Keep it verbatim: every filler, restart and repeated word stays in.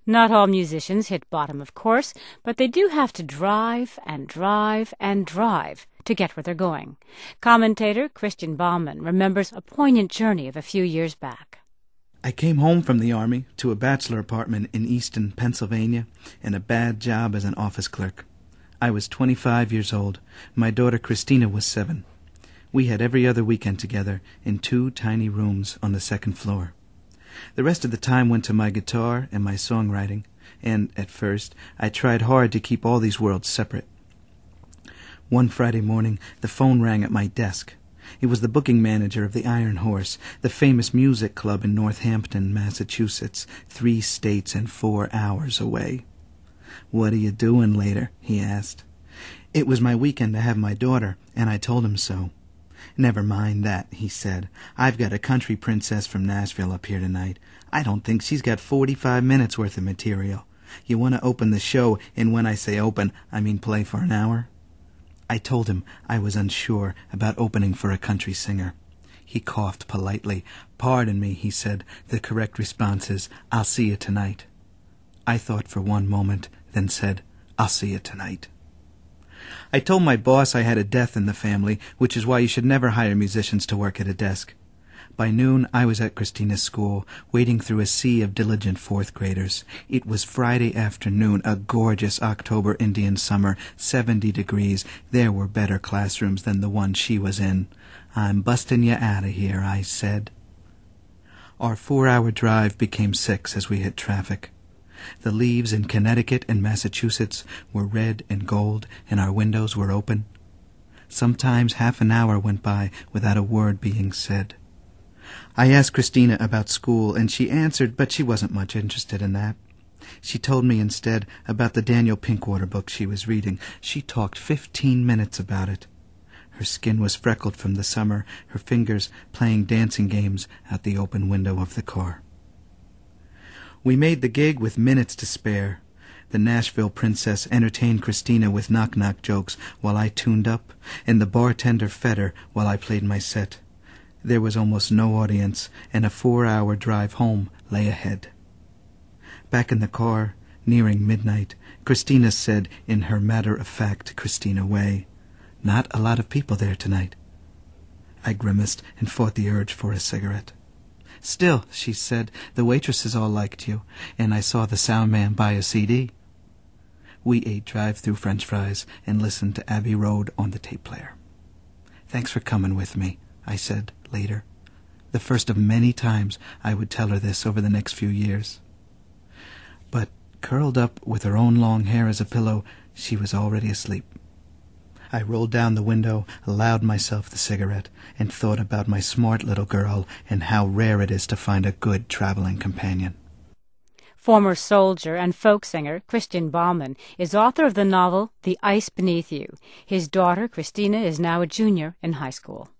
Not all musicians hit bottom, of course, but they do have to drive and drive and drive to get where they're going. Commentator Christian Baumann remembers a poignant journey of a few years back. I came home from the Army to a bachelor apartment in Easton, Pennsylvania, and a bad job as an office clerk. I was twenty-five years old. My daughter Christina was seven. We had every other weekend together in two tiny rooms on the second floor. The rest of the time went to my guitar and my songwriting, and, at first, I tried hard to keep all these worlds separate. One Friday morning, the phone rang at my desk. It was the booking manager of the Iron Horse, the famous music club in Northampton, Massachusetts, three states and four hours away. "What are you doing later?" he asked. It was my weekend to have my daughter, and I told him so. "Never mind that," he said. "I've got a country princess from Nashville up here tonight. I don't think she's got forty-five minutes worth of material. You want to open the show, and when I say open, I mean play for an hour?" I told him I was unsure about opening for a country singer. He coughed politely. "Pardon me," he said. "The correct response is, 'I'll see you tonight.'" I thought for one moment, then said, "I'll see you tonight." I told my boss I had a death in the family, which is why you should never hire musicians to work at a desk. By noon, I was at Christina's school, wading through a sea of diligent fourth graders. It was Friday afternoon, a gorgeous October Indian summer, seventy degrees. There were better classrooms than the one she was in. "I'm busting you out of here," I said. Our four-hour drive became six as we hit traffic. The leaves in Connecticut and Massachusetts were red and gold, and our windows were open. Sometimes half an hour went by without a word being said. I asked Christina about school, and she answered, but she wasn't much interested in that. She told me instead about the Daniel Pinkwater book she was reading. She talked fifteen minutes about it. Her skin was freckled from the summer, her fingers playing dancing games out the open window of the car. We made the gig with minutes to spare. The Nashville princess entertained Christina with knock-knock jokes while I tuned up, and the bartender fed her while I played my set. There was almost no audience, and a four-hour drive home lay ahead. Back in the car, nearing midnight, Christina said in her matter-of-fact Christina way, "Not a lot of people there tonight." I grimaced and fought the urge for a cigarette. "Still," she said, "the waitresses all liked you, and I saw the sound man buy a C D. We ate drive-through French fries and listened to Abbey Road on the tape player. "Thanks for coming with me," I said later, the first of many times I would tell her this over the next few years. But curled up with her own long hair as a pillow, she was already asleep. I rolled down the window, allowed myself the cigarette, and thought about my smart little girl and how rare it is to find a good traveling companion. Former soldier and folk singer Christian Baumann is author of the novel The Ice Beneath You. His daughter, Christina, is now a junior in high school.